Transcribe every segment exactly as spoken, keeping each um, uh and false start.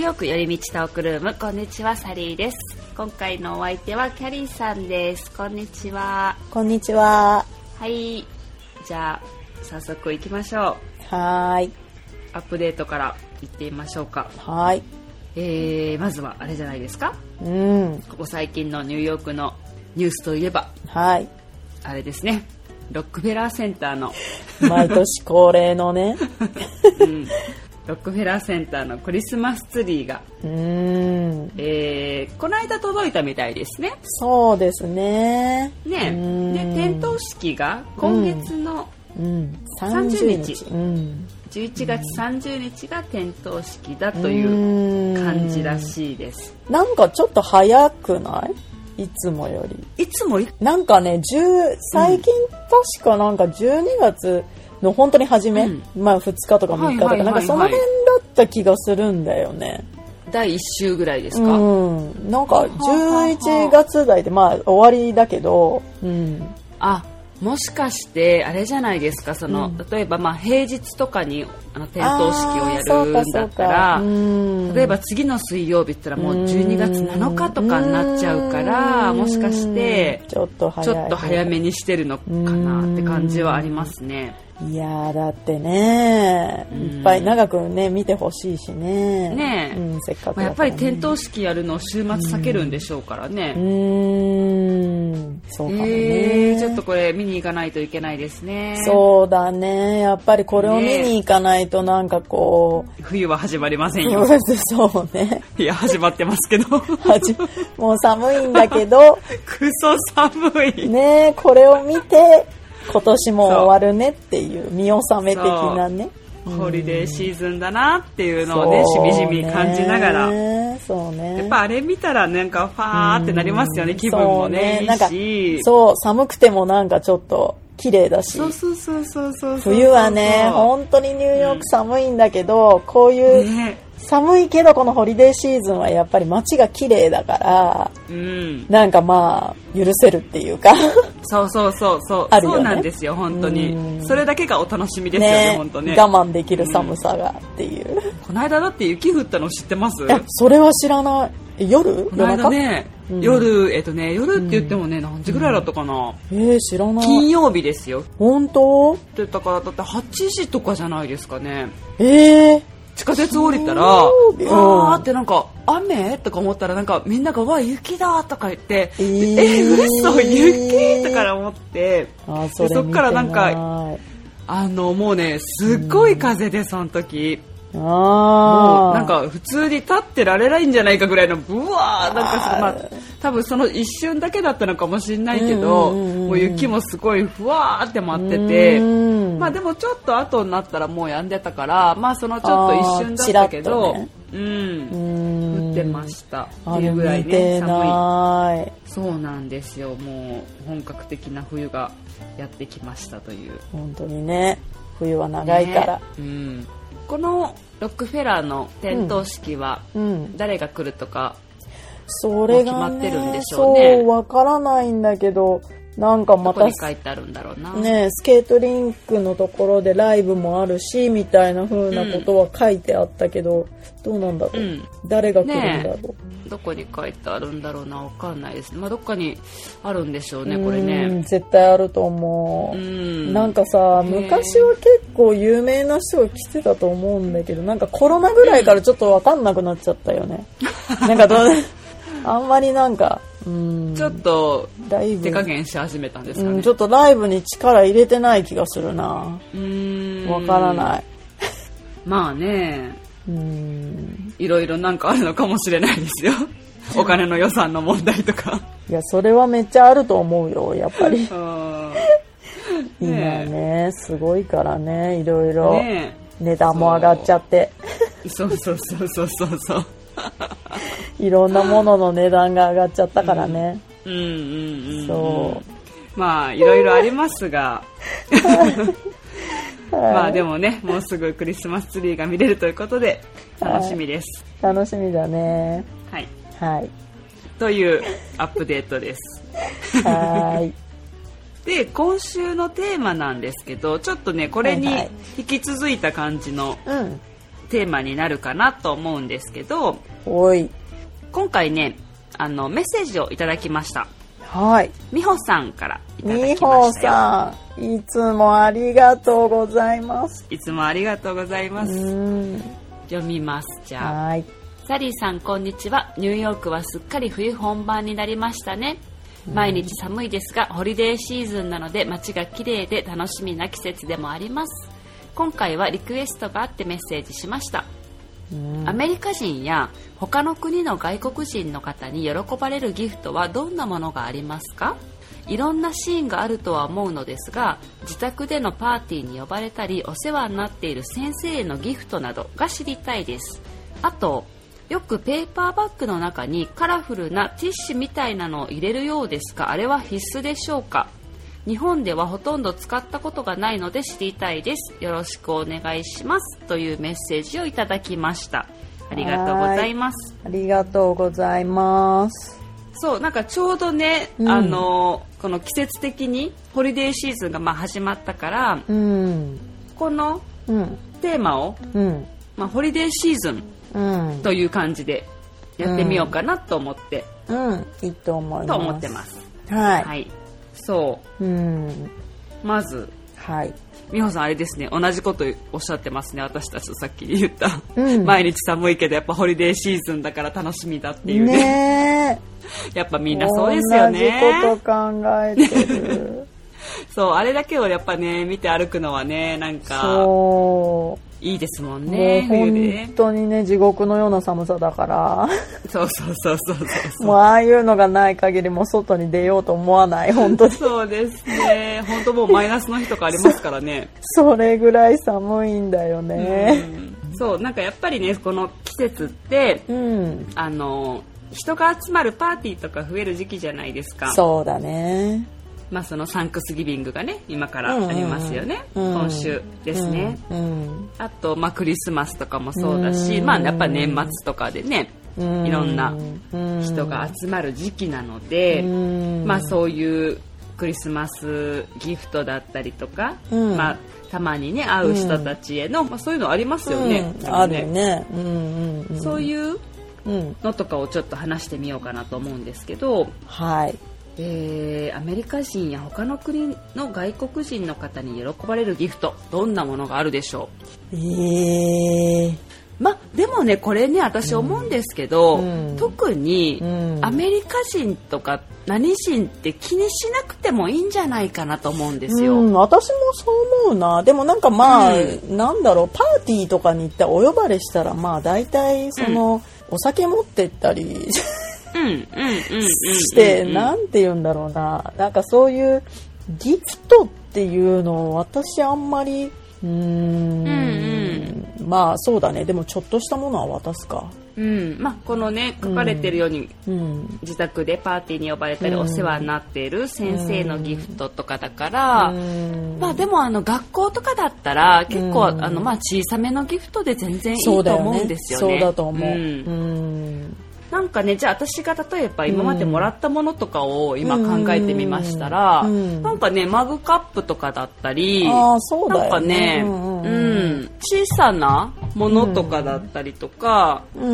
ヨーク寄り道トークルーム、こんにちは、サリーです。今回のお相手はキャリーさんです。こんにちは。 こんにちは。 はい、じゃあ早速行きましょう。はーい。 アップデートから行ってみましょうか。 はい。 えー、まずはあれじゃないですか。 うん。 ここ最近のニューヨークのニュースといえば、 はい。 あれですね。ロックフェラーセンターの毎年恒例のね、 うん、ロックフェラーセンターのクリスマスツリーが、 うーん、 えー、この間届いたみたいですね。 そうですね。 ね、で点灯式が今月のさんじゅうにち、うんうん、じゅういちがつさんじゅうにちが点灯式だという感じらしいです。 なんかちょっと早くない？いつもより。 いつもなんかね、最近確かなんかじゅうにがつの本当に初め、うん、まあふつかとかみっかとか、なんかその辺だった気がするんだよね。 だいいっ週ぐらいですか？ うん。なんかじゅういちがつ台でまあ終わりだけど、うん。 あ、もしかしてあれじゃないですか、その、うん、例えばまあ平日とかにあの点灯式をやるんだったら、例えば次の水曜日って言ったらもうじゅうにがつなのかとかになっちゃうから、もしかしてちょっと早い、 ちょっと早めにしてるのかなって感じはありますね。 いやだってね、いっぱい長くね見てほしいしね。 ねえ、 うん、せっかくだからね。 まあ、やっぱり点灯式やるのを週末避けるんでしょうからね。 うーん、そうかもね、 えー。ちょっとこれ見に行かないといけないですね。 そうだね。やっぱりこれを見に行かないとなんかこう、 ね、冬は始まりませんよ。 そうね。 いや始まってますけど。 もう寒いんだけど。 クソ寒い。 ね、これを見て。今年も終わるねっていう見納め的なね、 ホリデーシーズンだなっていうのをね、しみじみ感じながら、 そうね、 やっぱあれ見たらなんかファーってなりますよね、気分もね、いいし、なんかそう、寒くてもなんかちょっと綺麗だし、 そうそうそうそうそう、 冬はね本当にニューヨーク寒いんだけど、うん、こういう、ね、寒いけどこのホリデーシーズンはやっぱり街が綺麗だから、うん、なんかまあ許せるっていうかそうそうそうそうあるよ、ね、そうなんですよ本当に。それだけがお楽しみですよね、本当ね。 我慢できる寒さがっていう、うん、 この間だって雪降ったの知ってます？ いやそれは知らない。夜？ この間ね、うん、夜えっとね夜って言ってもね、うん、何時ぐらいだったかな、 うん、えー、知らない。 金曜日ですよ。 本当？ ってだからだってはちじとかじゃないですかね。 えー地下鉄降りたら、わーってなんか雨とか思ったらなんかみんながわ雪だとか言って、えー、え嘘雪とか思って、 あそれそっからなんかあのもうねすっごい風でその時。 あもうなんか普通に立ってられないんじゃないかぐらいのブワーなんか、まあ、多分その一瞬だけだったのかもしれないけど、うんうんうん、もう雪もすごいふわーって舞ってて、うん、まあでもちょっと後になったらもう止んでたからまあそのちょっと一瞬だったけど、ね、うん、降ってましたっていうぐらいね寒い。そうなんですよ。もう本格的な冬がやってきましたという。 本当にね冬は長いから、ね、 うん、このロックフェラーの点灯式は誰が来るとか、 それがね、 決まってるんでしょうね。 そうわからないんだけど、なんかまたどこに書いてあるんだろうな。 ね、スケートリンクのところでライブもあるしみたいな風なことは書いてあったけど、うん、どうなんだろう、うん、誰が来るんだろう、ね、 どこに書いてあるんだろうな、わかんないですね。まあどっかにあるんでしょうね、これね。 うん、絶対あると思う。うん、なんかさ、昔は結構有名な人が来てたと思うんだけど、なんかコロナぐらいからちょっとわかんなくなっちゃったよね。なんかどうあんまりなんか。うん、 ちょっと手加減し始めたんですかね、 うん、ちょっとライブに力入れてない気がするな。うーん、わからない。 まあね、うーん、いろいろなんかあるのかもしれないですよ。お金の予算の問題とか。 いやそれはめっちゃあると思うよやっぱり。今ねすごいからね、いろいろ値段も上がっちゃって。 そうそうそうそうそうそう。 いろんなものの値段が上がっちゃったからね。 うんうんうんうん、 そう。 まあいろいろありますが、まあでもねもうすぐクリスマスツリーが見れるということで楽しみです。 はい、楽しみだね。 はいはい。 というアップデートです。 はい。 で今週のテーマなんですけど、ちょっとねこれに引き続いた感じの。 はいはい、うんテーマになるかなと思うんですけど、 おい、 今回ねあのメッセージをいただきました。 はい、 みほさんからいただきましたよ。 みほさん、いつもありがとうございます。 いつもありがとうございます。 うん読みます。じゃあ、 はい、 サリーさんこんにちは。ニューヨークはすっかり冬本番になりましたね。毎日寒いですがホリデーシーズンなので街が綺麗で楽しみな季節でもあります。今回はリクエストがあってメッセージしました。アメリカ人や他の国の外国人の方に喜ばれるギフトはどんなものがありますか？いろんなシーンがあるとは思うのですが、自宅でのパーティーに呼ばれたりお世話になっている先生へのギフトなどが知りたいです。あとよくペーパーバッグの中にカラフルなティッシュみたいなのを入れるようですが、あれは必須でしょうか？日本ではほとんど使ったことがないので知りたいです。よろしくお願いしますというメッセージをいただきました。ありがとうございます。 ありがとうございます。 そう、なんかちょうどね、うん、あのこの季節的にホリデーシーズンがまあ始まったから、うん、このテーマを、うんまあ、ホリデーシーズンうん、という感じでやってみようかなと思って、 うん、うん、いいと思います。 と思ってます。 はい。 はい、そう、うん、まず、 はい、 美穂さんあれですね、同じことおっしゃってますね。私たちとさっき言った、うん、毎日寒いけどやっぱホリデーシーズンだから楽しみだっていう ね, ねやっぱみんなそうですよね。 同じこと考えてるそう、あれだけをやっぱね見て歩くのはね、なんかそういいですもんね。 もう本当にね、地獄のような寒さだからそうそうそうそうそうそう、 もうああいうのがない限りもう外に出ようと思わない。本当にそうですね。本当もうマイナスの日とかありますからねそ, それぐらい寒いんだよね。 うん、そう、なんかやっぱりね、この季節って、うん、あの人が集まるパーティーとか増える時期じゃないですか。 そうだね。 まあ、そのサンクスギビングがね今からありますよね、うんうん、今週ですね、うんうん、あと、まあ、クリスマスとかもそうだし、うんまあ、やっぱ年末とかでね、うん、いろんな人が集まる時期なので、うんまあ、そういうクリスマスギフトだったりとか、うんまあ、たまにね会う人たちへの、うんまあ、そういうのありますよね、 うん、あるね、うんうんうん、 そういうのとかをちょっと話してみようかなと思うんですけど、 はいえー、アメリカ人や他の国の外国人の方に喜ばれるギフト、どんなものがあるでしょう？えー、まあでもねこれね私思うんですけど、うん、特にアメリカ人とか何人って気にしなくてもいいんじゃないかなと思うんですよ、 うん、私もそう思うな。でもなんかまあ、うん、なんだろう、パーティーとかに行ってお呼ばれしたらまあ大体その、うん、お酒持ってったりして、なんて言うんだろうな、なんかそういうギフトっていうのを私あんまりうーん、うんうん、まあそうだね。でもちょっとしたものは渡すか。 うんまあ、このね書かれてるように、うん、自宅でパーティーに呼ばれたり、うん、お世話になっている先生のギフトとかだから、うんまあ、でもあの学校とかだったら結構、うんあのまあ、小さめのギフトで全然いいと思うんですよね。 そうだと思う、 うんうんなんかね、じゃあ私が例えば今までもらったものとかを今考えてみましたら、うん、なんかねマグカップとかだったり、 あ、そうだよね、 なんかね、うんうん、小さなものとかだったりとか、うん、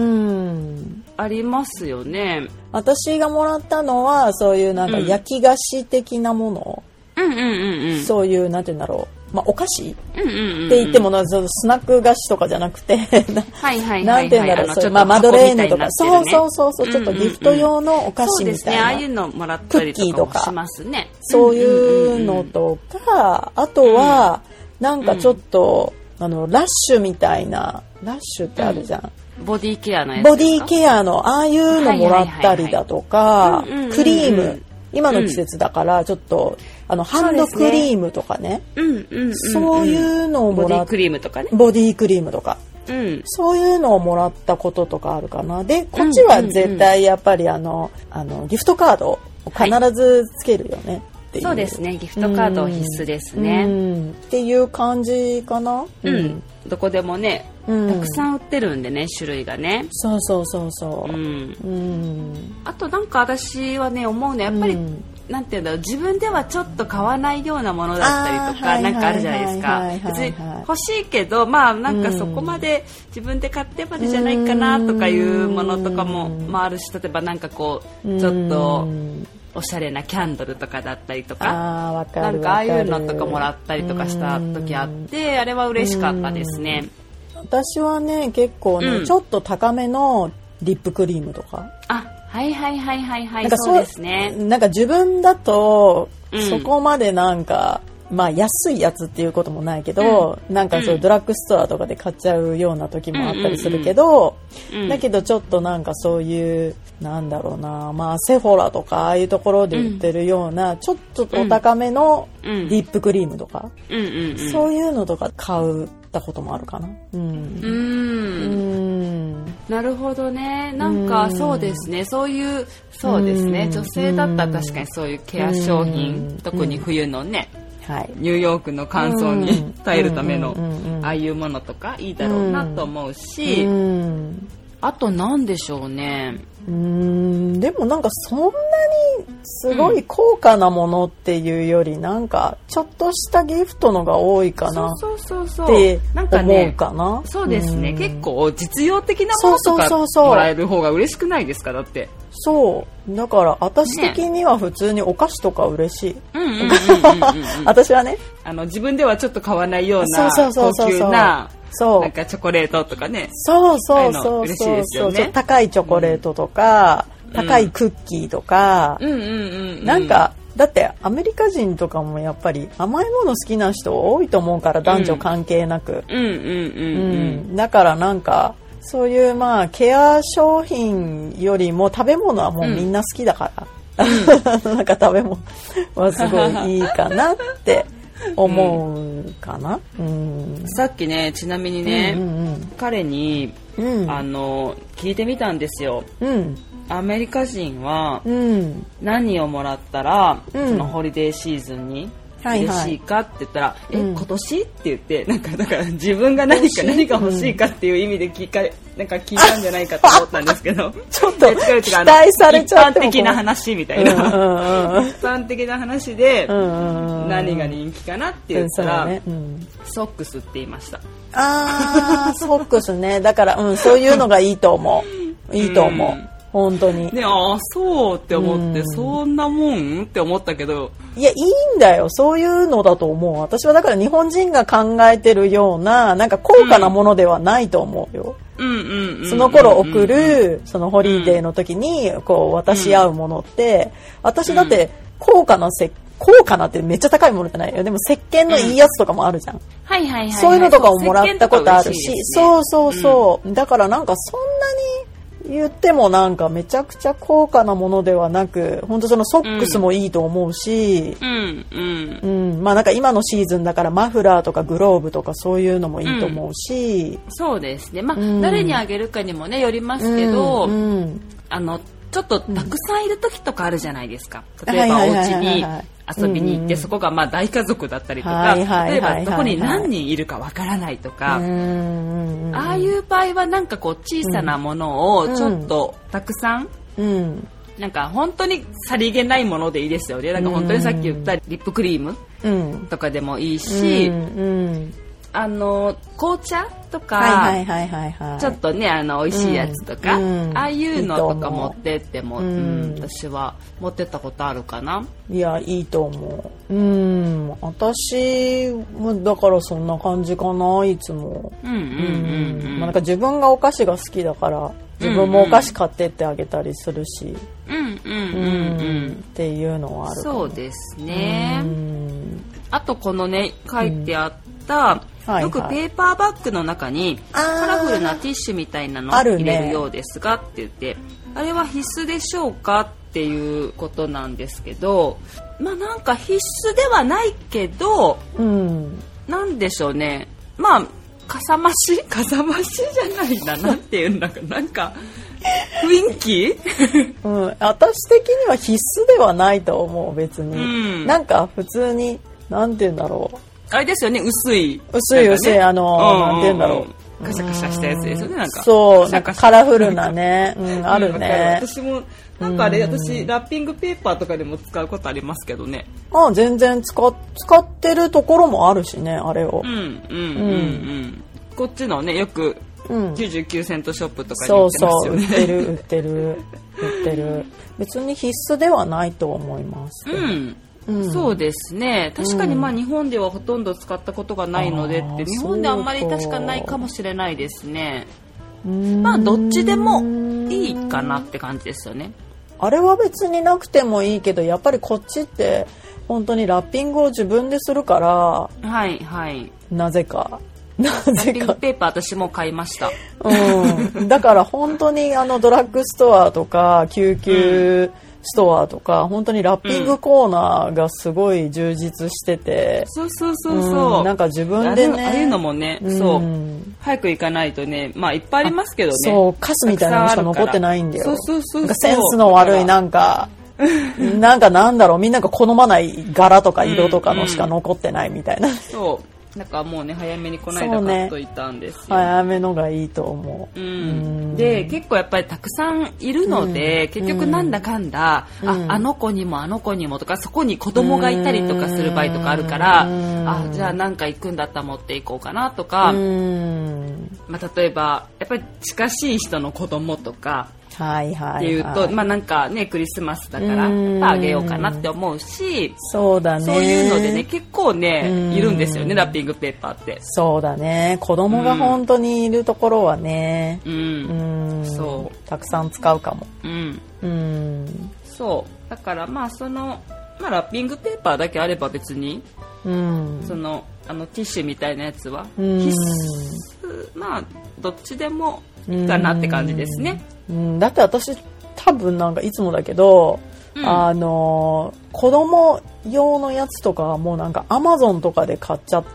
ありますよね。 私がもらったのはそういうなんか焼き菓子的なもの、うんうんうんうん、そういうなんて言うんだろう、まあ、お菓子、うんうんうんうん、って言ってもなスナック菓子とかじゃなくてはいはいはいはい、 なんて言うんだろう、そう、まあ、マドレーヌとか、そうそうそうそう、ちょっとギフト用のお菓子みたいな、うんうんうん、そうですね、 ああいうのもらったりとかもしますね。 そういうのとか、あとは、うん、なんかちょっと、うん、あのラッシュみたいな、ラッシュってあるじゃん、 うん、ボディケアのやつですか？ ボディケアのああいうのもらったりだとか、クリーム、今の季節だからちょっと、うん、あのハンドクリームとかね、そういうのをもらっ、 ボディクリームとかね、 ボディクリームとか、うん、そういうのをもらったこととかあるかな。でこっちは絶対やっぱりあの、あのギフトカードを必ずつけるよね、はい、っていう。 そうですね、ギフトカード必須ですね、 うんうん、っていう感じかな、 うんうん、どこでもね、うん、たくさん売ってるんでね、種類がね。 そうそうそうそう、 うんうん、あとなんか私はね思うのはやっぱり、うん、 なんていうんだろう、自分ではちょっと買わないようなものだったりとかなんかあるじゃないですか。別に欲しいけど、まあなんかそこまで自分で買ってまでじゃないかなとかいうものとかも、まあ、あるし、例えばなんかこうちょっとおしゃれなキャンドルとかだったりとか、 あわかるなんかああいうのとかもらったりとかした時あって、あれは嬉しかったですね。 私はね結構ね、うん、ちょっと高めのリップクリームとか、 あはいはいはいはいはい、 なんかそうですね。 なんか自分だと、 うん、 そこまでなんかまあ安いやつっていうこともないけど、うん、なんかそういうドラッグストアとかで買っちゃうような時もあったりするけど、うんうんうん、だけどちょっとなんかそういうなんだろうな、まあセフォラとかああいうところで売ってるような、うん、ちょっとお高めのリップクリームとか、 うんうんうん、 そういうのとか買ったこともあるかな。うん。 うんうんなるほどね。なんかそうですね。そういうそうですね。女性だったら確かにそういうケア商品、特に冬のね。はい、ニューヨークの乾燥に耐えるためのああいうものとかいいだろうなと思うし、あとなんでしょうね。 うーんでもなんかそんなにすごい高価なものっていうより、なんかちょっとしたギフトのが多いかなって思うかな。 そうですね。結構実用的なものとかもらえる方が嬉しくないですか？だってそうだから私的には普通にお菓子とか嬉しい。私はね、 あの自分ではちょっと買わないような高級なそうなんかチョコレートとかね。 そうそうそうそうそう、ね、高いチョコレートとか、うん、高いクッキーとか、うん、なんかだってアメリカ人とかもやっぱり甘いもの好きな人多いと思うから、男女関係なく。だからなんかそういうまあケア商品よりも食べ物はもうみんな好きだから、うん、なんか食べ物はすごいいいかなって思うかな、うんうん、 さっきねちなみにね、うんうんうん、彼に、うん、あの聞いてみたんですよ、うん、アメリカ人は何をもらったら、うん、そのホリデーシーズンに嬉しいかって言ったら、はいはい、え、うん、今年って言ってなんかだから自分が何か何が欲しいかっていう意味で聞かなんか聞いたんじゃないかと思ったんですけどちょっと期待されちゃって一般的な話みたいな、うんうんうん、一般的な話で何が人気かなって言ったら、うんねうん、ソックスって言いました。 あーソックスね。だから、うん、そういうのがいいと思ういいと思う、うん本当にね、ああそうって思って、うん、そんなもんって思ったけど、 いやいいんだよ、そういうのだと思う。私はだから日本人が考えてるようななんか高価なものではないと思うよ。その頃送るそのホリデーの時にこう渡し合うものって、うん、私だって高価なせ高価なってめっちゃ高いものじゃないよ。でも石鹸のいいやつとかもあるじゃん、うん、はいはいはい、はい、そういうのとかをもらったことあるし、そうそうそう、うん、だからなんかそんなに言ってもなんかめちゃくちゃ高価なものではなく、本当そのソックスもいいと思うし、うんうんうん、まあなんか今のシーズンだからマフラーとかグローブとかそういうのもいいと思うし、 うん、そうですね。まあ、うん、誰にあげるかにもねよりますけど、うんうん、あのちょっとたくさんいる時とかあるじゃないですか。例えばお家に遊びに行ってそこがまあ大家族だったりとか、例えばどこに何人いるかわからないとか、ああいう場合はなんかこう小さなものをちょっとたくさん、うん、なんか本当にさりげないものでいいですよね。なんか本当にさっき言ったリップクリームとかでもいいし、うんうん、あの紅茶とかちょっとねあの美味しいやつとか、うん、ああいうのとか持ってっても、うんうん、私は持ってったことあるかな。 いやいいと思う。うん私もだからそんな感じかな、いつも。なんか自分がお菓子が好きだから自分もお菓子買ってってあげたりするし、っていうのはあるかも。 そうですね。うんあとこのね書いてあった、うん、よくペーパーバッグの中にカラフルなティッシュみたいなのを入れるようですがって言って、あれは必須でしょうかっていうことなんですけど、まあなんか必須ではないけど、うん、なんでしょうね。まあかさ増しかさ増しじゃないんだなっていうんだかなんか雰囲気、 うん、私的には必須ではないと思う別に、うん、なんか普通になんて言うんだろう、 あれですよね、薄い薄い薄い、ね、あの、うん、なんて言うんだろう、 カシャカシャしたやつですよね。なんかそうなんかカラフルなね、うん、あるね。 私もなんかあれ、私ラッピングペーパーとかでも使うことありますけどね。 ああ、全然使っ使ってるところもあるしね、あれを。 うんうんうんうん。こっちのね、よくきゅうじゅうきゅうセントショップとかに売ってますよね。 そうそう、売ってる売ってる売ってる。別に必須ではないと思います。 うん。うん、そうですね。確かにまあ日本ではほとんど使ったことがないのでって、日本であんまり確かないかもしれないですね。まあどっちでもいいかなって感じですよね。 あれは別になくてもいいけど、やっぱりこっちって本当にラッピングを自分でするから、 はいはい。 なぜか。なぜか。 ラッピングペーパー私も買いました。 うん。だから本当にあのドラッグストアとか救急ストアとか、うん、本当にラッピングコーナーがすごい充実してて、 うん、そうそうそうそう、 うん、なんか自分でね、 ああいうのもね、うん、そう早く行かないとね、まあいっぱいありますけどね、 そうカスみたいなのしか残ってないんだよ。 そうそうそうそう、 なんかセンスの悪いなんかなんかなんだろう、みんなが好まない柄とか色とかのしか残ってないみたいな、うんうん、そうなんかもうね早めにこの間買っといたんですよ、ね、 早めのがいいと思う、 うん、で結構やっぱりたくさんいるので、うん、結局なんだかんだ、うん、あ、あの子にもあの子にもとか、そこに子供がいたりとかする場合とかあるから、うん、あ、じゃあなんか行くんだったら持っていこうかなとか、うん、まあ、例えばやっぱり近しい人の子供とかはいはいはい、 っていうと、まあなんかねクリスマスだからあげようかなって思うし、 そうだね、 そういうのでね結構ねいるんですよね、ラッピングペーパーって。 そうだね、子供が本当にいるところはね、 うん、うん、そうたくさん使うかも、 うん、 うん、 そうだからまあその、まあ、ラッピングペーパーだけあれば別に、うん、そのあのティッシュみたいなやつは必須、まあどっちでもいいかなって感じですね。 うん、だって私多分なんかいつもだけど、うん、あの子供用のやつとかはもうなんかアマゾンとかで買っちゃって、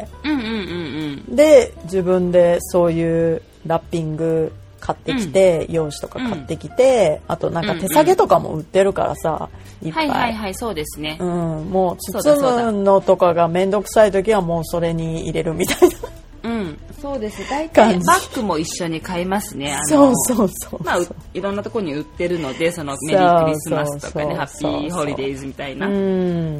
うんうんうんうん、 で自分でそういうラッピング買ってきて、うん、用紙とか買ってきて、うん、あとなんか手提げとかも売ってるからさ、うんうん、いっぱい、 はいはいはいそうですね、 うん、もう包むのとかがめんどくさい時はもうそれに入れるみたいな。 うん、そうです。大体バッグも一緒に買いますね。あのそうそうそう。 まあいろんなところに売ってるので、そのメリークリスマスとかね、ハッピーホリデーズみたいな。うん、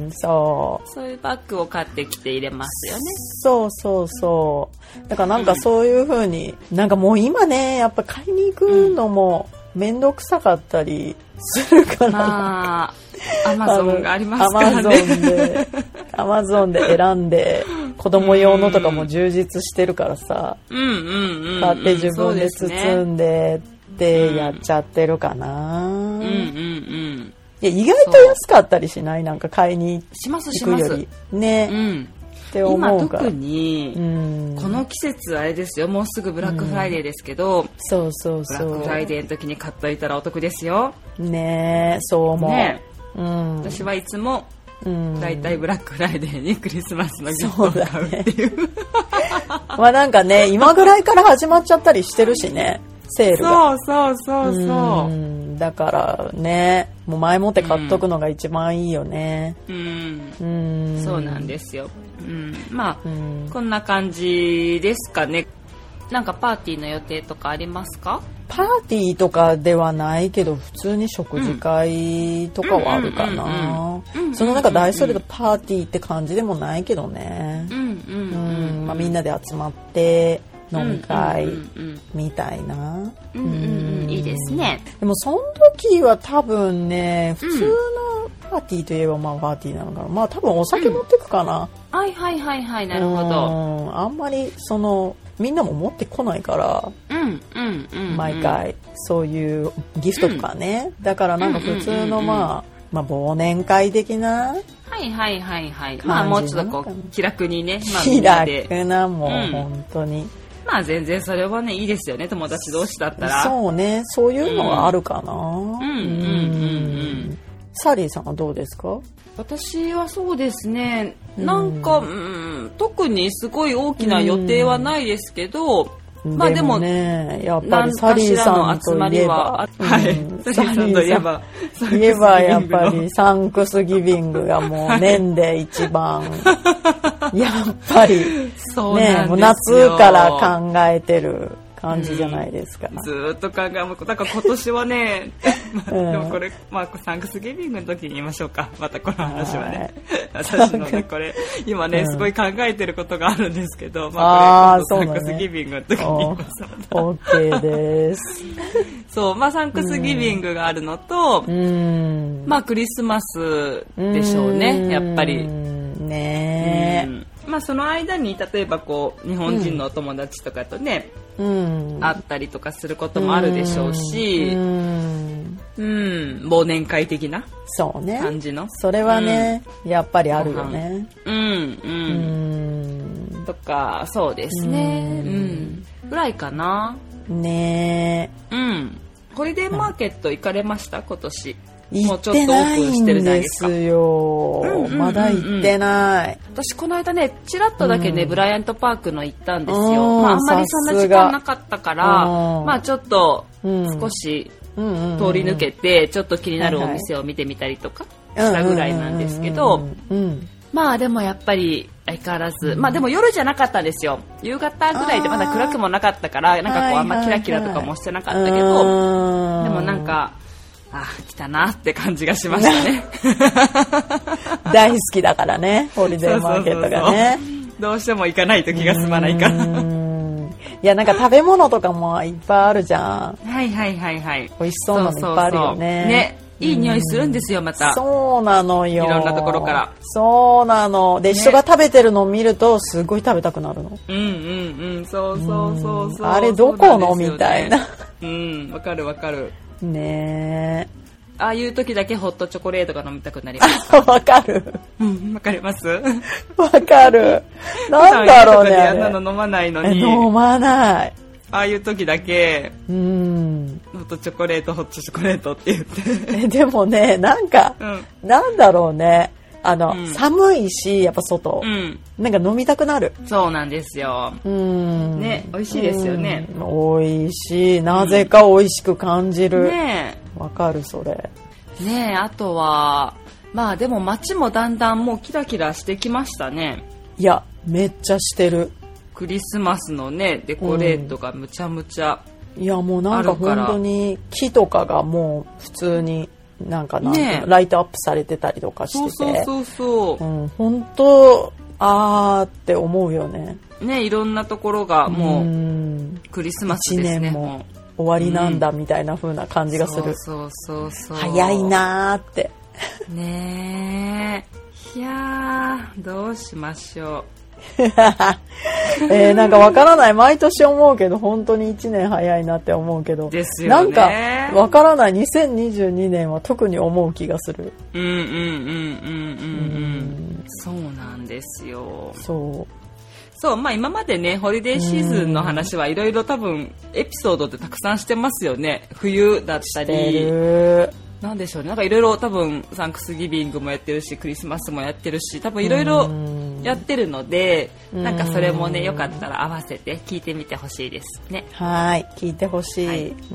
そう。そういうバッグを買ってきて入れますよね。 そうそうそう。だからなんかそういう風に、うん、なんかもう今ね、やっぱ買いに行くのも面倒くさかったりするから。 まあ、アマゾンがありますからね。 アマゾンで、アマゾンで選んで。子供用のとかも充実してるからさ、 うんうんうんうん、 買って自分で包んでってやっちゃってるかな、うんうんうん、いや意外と安かったりしない？なんか買いに行くよりね、うん、って思うから今特に、うん、この季節あれですよ、もうすぐブラックフライデーですけど、うん、 そうそうそう、 ブラックフライデーの時に買っといたらお得ですよね。そう思う、ね、うん、 私はいつもうん、だいたいブラックフライデーにクリスマスのギフトを買うっていう、ね、 まあなんかね今ぐらいから始まっちゃったりしてるしね、セールが。 そうそうそうそう、うん、 だからねもう前もって買っとくのが一番いいよね。 うん、うん、そうなんですよ、うん、まあ、うん、こんな感じですかね。なんかパーティーの予定とかありますか？ パーティーとかではないけど普通に食事会とかはあるかな。そのなんか大それたパーティーって感じでもないけどね、みんなで集まって飲み会みたいな。 いいですね。 でもその時は多分ね普通のパーティーといえばまあパーティーなのかな、まあ多分お酒持ってくかな、 うん、はいはいはいはい、なるほど。 あんまりそのみんなも持ってこないから、 うんうんうんうん、 毎回そういうギフトとかね、うん、だからなんか普通のまあ、まあ忘年会的な、 はいはいはいはい、まあもうちょっとこう気楽にね、まあ、 気楽なもう、うん、本当にまあ全然それはねいいですよね、友達同士だったら。 そうね、そういうのがあるかな。うんうんうんうん。サリーさんはどうですか？ 私はそうですね、なんか、うん、特にすごい大きな予定はないですけど、うん、まあでもね、やっぱりサリーさんといえば、 はい、サリーさんといえば、 言えばやっぱりサンクスギビングがもう年で一番やっぱりそうなんですよ、 ね、もう夏から考えてる感じじゃないですか。 うん、ずーっと考えもだから今年はね、まあ、でもこれ、まあ、サンクスギビングの時に言いましょうか。またこの話はね、はい、私のねこれ今ね、うん、すごい考えてることがあるんですけど、まあ、これサンクスギビングの時に言います。 オッケーです。 そう、まあサンクスギビングがあるのと、うん、まあクリスマスでしょうね、やっぱり。 ねえ。 うんまあ、その間に例えばこう日本人のお友達とかとね、うん、会ったりとかすることもあるでしょうし、うん、うん、忘年会的な感じの、 そうね、それはね、うん、やっぱりあるよね。 うんうん、うん、とかそうですね、うんうん、ぐらいかな。 ねえ。うん。ホリデーマーケット行かれました、今年？ 行ってないんですよ。まだ行ってない。 私この間ね、ちらっとだけね、うん、ブライアントパークの行ったんですよ。まああんまりそんな時間なかったから、まあちょっと少し通り抜けて、ちょっと気になるお店を見てみたりとかしたぐらいなんですけど、まあでもやっぱり相変わらず、まあでも夜じゃなかったんですよ。夕方ぐらいでまだ暗くもなかったから、なんかこうあんまキラキラとかもしてなかったけど、でもなんか、ああ来たなって感じがしましたね。 大好きだからね、ホリデーマーケットがね。 そうそうそうそう、どうしても行かないと気が済まないから。 いやなんか食べ物とかもいっぱいあるじゃん。 はいはいはいはい。 美味しそうなのいっぱいあるよね。そうそうそうね、 いい匂いするんですよまた。 そうなのよ。 いろんなところから。 そうなの。で、ね、人が食べてるのを見るとすごい食べたくなるの。 うんうんうん。そうそうそうそう。 あれどこの、ね、みたいな。 うん、わかるわかる。 ねえ。 ああいう時だけホットチョコレートが飲みたくなりますか？ わかる。 うん、わかります。 わかる。なんだろうね。 あんなの飲まないのに。 飲まない。 ああいう時だけ、うん、ホットチョコレート、ホットチョコレートって言って。 えでもね、なんか、うん、なんだろうね。あの、うん、寒いし、やっぱ外、うん。なんか飲みたくなる。 そうなんですよ。うん。ね、美味しいですよね。 美味しい。なぜか美味しく感じる。 ねえ。 わかる、それ。 ねえ、あとは、まあでも街もだんだんもうキラキラしてきましたね。 いや、めっちゃしてる。 クリスマスのねデコレートがむちゃむちゃ、 うん、いやもうなんか本当に木とかがもう普通になんかなんか、ね、ライトアップされてたりとかしてて、 そうそうそうそう、 うん、本当あーって思うよね。 ね、いろんなところがもうクリスマスですね。 いちねんも終わりなんだみたいな風な感じがする。うん、 そうそうそうそう。 早いなーって。 ねえ。いやーどうしましょう。 えー、なんかわからない。毎年思うけど本当にいちねん早いなって思うけどですよね。 なんかわからない。にせんにじゅうにねんは特に思う気がする。 うんうんうんうんうんうん。そうなんですよ。 そうそう、まあ今までねホリデーシーズンの話はいろいろ多分エピソードってたくさんしてますよね。冬だったりなんでしょうね。なんかいろいろ多分サンクスギビングもやってるしクリスマスもやってるし多分いろいろやってるのでなんかそれもねよかったら合わせて聞いてみてほしいですね。 はい聞いてほしい、はい、うん、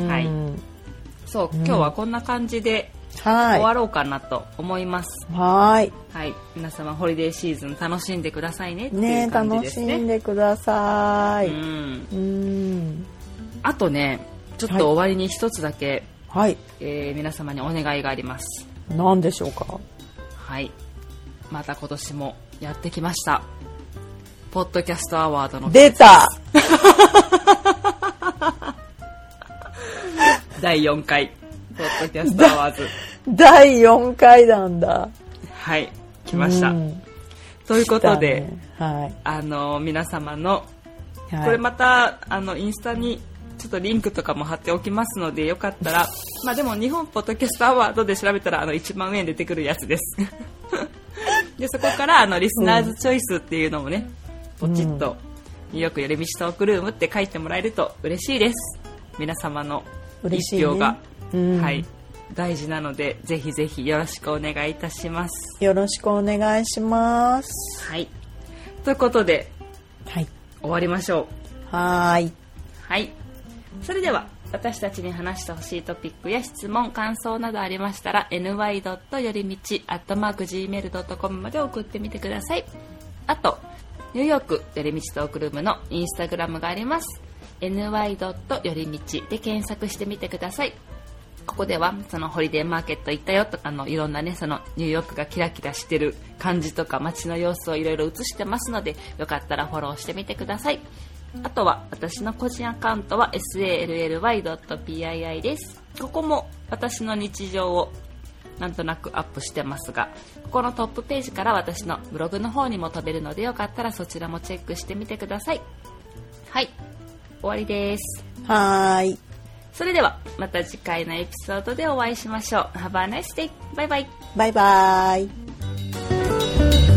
はい、そう今日はこんな感じで終わろうかなと思います。 はい、 はい、皆様ホリデーシーズン楽しんでくださいねっていう感じですね。 ね楽しんでください。 うんうんあとねちょっと終わりに一つだけ、はい、えー、皆様にお願いがあります。 何でしょうか。 はい、また今年もやってきましたポッドキャストアワードの出ただいよんかいポッドキャストアワーズだいよんかいなんだ。 はい来ました、うん、ということで、ね、 はい、 あの皆様の、はい、これまたあのインスタにちょっとリンクとかも貼っておきますのでよかったらまあでも日本ポッドキャストアワードで調べたらあの一番上に出てくるやつですでそこからあのリスナーズチョイスっていうのもね、うん、ポチッとニューヨーク寄り道トークルームって書いてもらえると嬉しいです。皆様の一票が、ねうん、はい大事なのでぜひぜひよろしくお願いいたします。 よろしくお願いします。 はいということで、 はい、 終わりましょう。はいはいそれでは私たちに話してほしいトピックや質問感想などありましたら エヌワイ よりみち アットマーク ジーメール ドットコム まで送ってみてください。あとニューヨークよりみちトークルームのインスタグラムがあります。 エヌワイ よりみちで検索してみてください。ここではそのホリデーマーケット行ったよとかのいろんなね、そのニューヨークがキラキラしてる感じとか街の様子をいろいろ映してますので、よかったらフォローしてみてください。あとは私の個人アカウントは エスエーエルエルワイ ドット ピーアイアイ です。ここも私の日常をなんとなくアップしてますが、ここのトップページから私のブログの方にも飛べるので、よかったらそちらもチェックしてみてください。はい、終わりです。 はーい。 それではまた次回のエピソードでお会いしましょう。Have a nice day. バイバイ。 バイバイ。